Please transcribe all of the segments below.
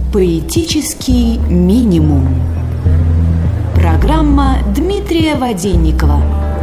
Поэтический минимум. Программа Дмитрия Воденникова.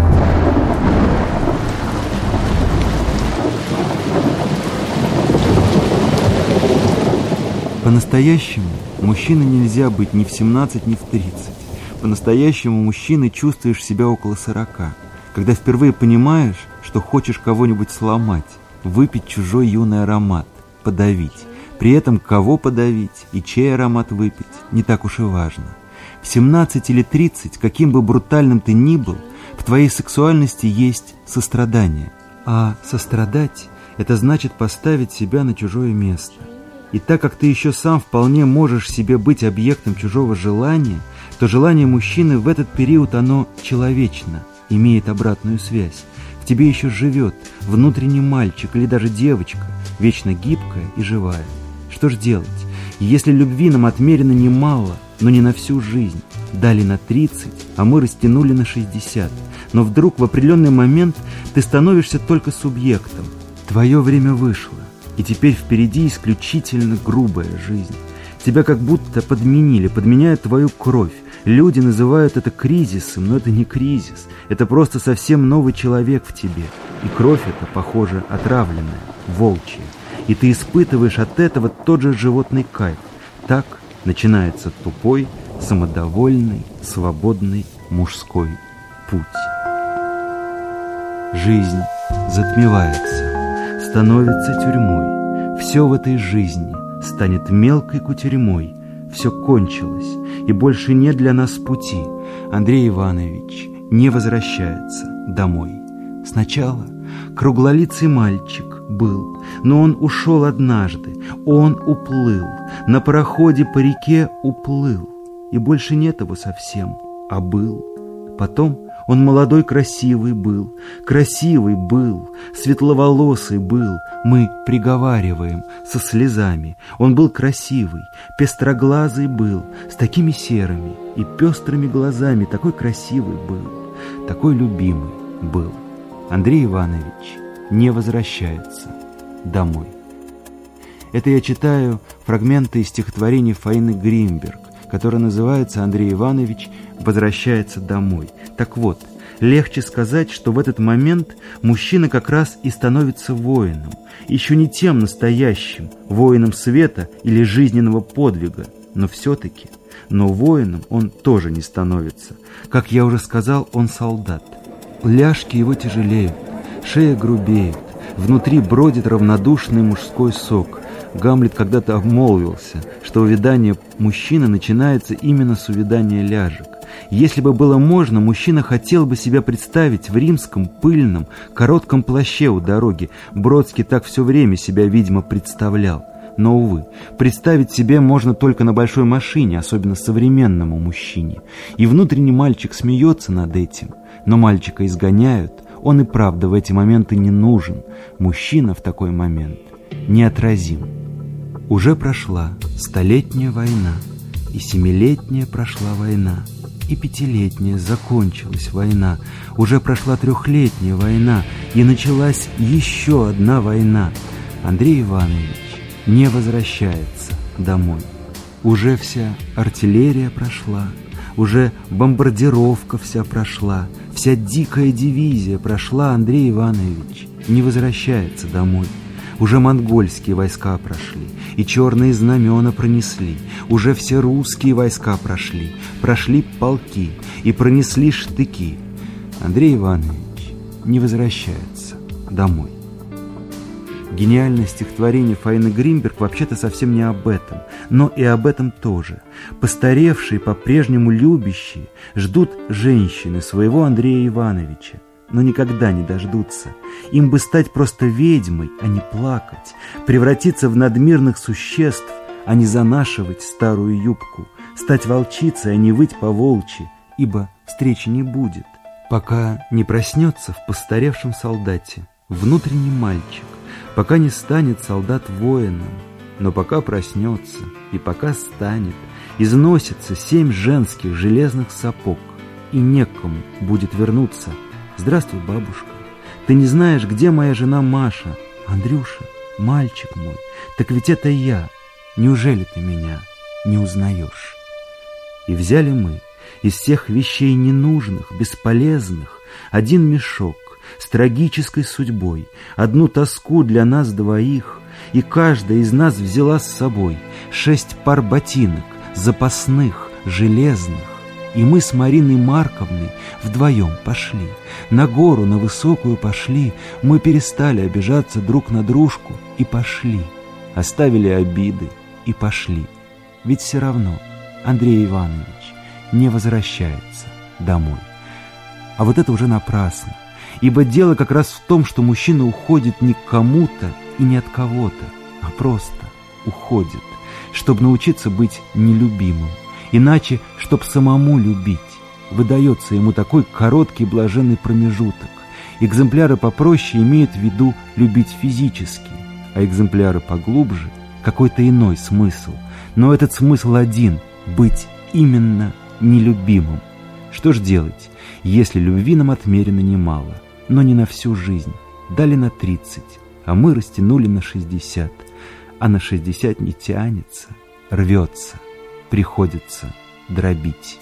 По-настоящему мужчиной нельзя быть ни в 17, ни в 30. По-настоящему мужчиной чувствуешь себя около 40, когда впервые понимаешь, что хочешь кого-нибудь сломать, выпить чужой юный аромат, подавить. При этом кого подавить и чей аромат выпить, не так уж и важно. В 17 или 30, каким бы брутальным ты ни был, в твоей сексуальности есть сострадание. А сострадать – это значит поставить себя на чужое место. И так как ты еще сам вполне можешь себе быть объектом чужого желания, то желание мужчины в этот период оно человечно, имеет обратную связь. В тебе еще живет внутренний мальчик или даже девочка, вечно гибкая и живая. Что ж делать, если любви нам отмерено немало, но не на всю жизнь, дали на 30, а мы растянули на 60, но вдруг в определенный момент ты становишься только субъектом, твое время вышло, и теперь впереди исключительно грубая жизнь. Тебя как будто подменили, подменяют твою кровь. Люди называют это кризисом, но это не кризис, это просто совсем новый человек в тебе, и кровь эта, похоже, отравленная, волчья. И ты испытываешь от этого тот же животный кайф. Так начинается тупой, самодовольный, свободный мужской путь. Жизнь затмевается, становится тюрьмой. Все в этой жизни станет мелкой кутерьмой. Все кончилось, и больше нет для нас пути. Андрей Иванович не возвращается домой. Сначала круглолицый мальчик был, но он ушел однажды, он уплыл, на пароходе по реке уплыл, и больше нет его совсем, а был. Потом он молодой красивый был, светловолосый был, мы приговариваем со слезами. Он был красивый, пестроглазый был, с такими серыми и пестрыми глазами, такой красивый был, такой любимый был. Андрей Иванович не возвращается домой. Это я читаю фрагменты из стихотворения Фаины Гримберг, которое называется «Андрей Иванович возвращается домой». Так вот, легче сказать, что в этот момент мужчина как раз и становится воином, еще не тем настоящим, воином света или жизненного подвига, но все-таки, воином он тоже не становится. Как я уже сказал, он солдат. Ляжки его тяжелеют, шея грубеет, внутри бродит равнодушный мужской сок. Гамлет когда-то обмолвился, что увядание мужчины начинается именно с увядания ляжек. Если бы было можно, мужчина хотел бы себя представить в римском, пыльном, коротком плаще у дороги. Бродский так все время себя, видимо, представлял. Но, увы, представить себе можно только на большой машине, особенно современному мужчине. И внутренний мальчик смеется над этим. Но мальчика изгоняют, он и правда в эти моменты не нужен. Мужчина в такой момент неотразим. Уже прошла 100-летняя война, и 7-летняя прошла война, и 5-летняя закончилась война. Уже прошла 3-летняя война, и началась еще одна война. Андрей Иванович не возвращается домой. Уже вся артиллерия прошла, уже бомбардировка вся прошла, вся дикая дивизия прошла. Андрей Иванович не возвращается домой. Уже монгольские войска прошли, и черные знамена пронесли. Уже все русские войска прошли полки и пронесли штыки. Андрей Иванович не возвращается домой. Гениальное стихотворение Фаины Гримберг вообще-то совсем не об этом, но и об этом тоже. Постаревшие, по-прежнему любящие, ждут женщины своего Андрея Ивановича, но никогда не дождутся. Им бы стать просто ведьмой, а не плакать, превратиться в надмирных существ, а не занашивать старую юбку, стать волчицей, а не выть по-волчьи, ибо встречи не будет, пока не проснется в постаревшем солдате внутренний мальчик, пока не станет солдат воином, но пока проснется и пока станет, износится 7 женских железных сапог, и некому будет вернуться. Здравствуй, бабушка. Ты не знаешь, где моя жена Маша? Андрюша, мальчик мой, так ведь это я. Неужели ты меня не узнаешь. И взяли мы из всех вещей ненужных, бесполезных, один мешок с трагической судьбой, одну тоску для нас двоих, и каждая из нас взяла с собой 6 пар ботинок, запасных, железных. И мы с Мариной Марковной вдвоем пошли. На гору, на высокую пошли. Мы перестали обижаться друг на дружку и пошли. Оставили обиды и пошли. Ведь все равно Андрей Иванович не возвращается домой. А вот это уже напрасно. Ибо дело как раз в том, что мужчина уходит не к кому-то и не от кого-то, а просто уходит, чтобы научиться быть нелюбимым. Иначе, чтоб самому любить, выдается ему такой короткий блаженный промежуток. Экземпляры попроще имеют в виду любить физически, а экземпляры поглубже — какой-то иной смысл. Но этот смысл один — быть именно нелюбимым. Что ж делать, если любви нам отмерено немало, но не на всю жизнь? Дали на 30, а мы растянули на 60, а на 60 не тянется, рвется. Приходится дробить.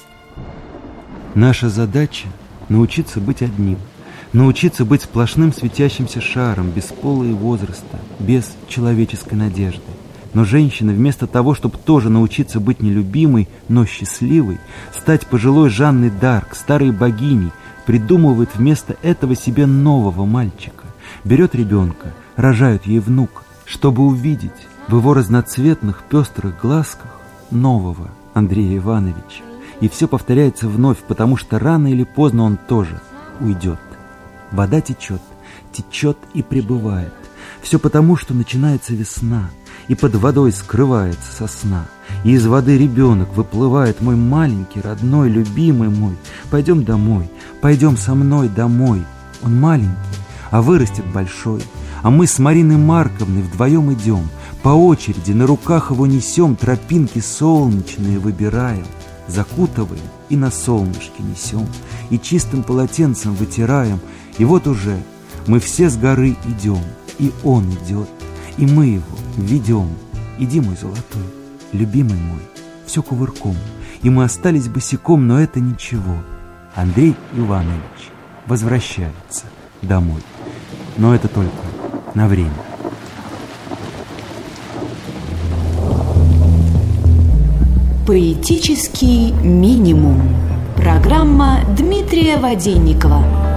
Наша задача — научиться быть одним, научиться быть сплошным светящимся шаром, без пола и возраста, без человеческой надежды. Но женщина, вместо того, чтобы тоже научиться быть нелюбимой, но счастливой, стать пожилой Жанной д'Арк, старой богиней, придумывает вместо этого себе нового мальчика, берет ребенка, рожают ей внука, чтобы увидеть в его разноцветных пестрых глазках нового Андрея Ивановича. И все повторяется вновь, потому что рано или поздно он тоже уйдет. Вода течет, течет и пребывает. Все потому, что начинается весна, и под водой скрывается сосна. И из воды ребенок выплывает, мой маленький, родной, любимый мой. Пойдем домой, пойдем со мной домой. Он маленький, а вырастет большой. А мы с Мариной Марковной вдвоем идем. По очереди на руках его несем, тропинки солнечные выбираем, закутываем и на солнышке несем, и чистым полотенцем вытираем. И вот уже мы все с горы идем, и он идет, и мы его ведем. Иди, мой золотой, любимый мой, все кувырком, и мы остались босиком, но это ничего. Андрей Иванович возвращается домой, но это только на время. Поэтический минимум. Программа Дмитрия Воденникова.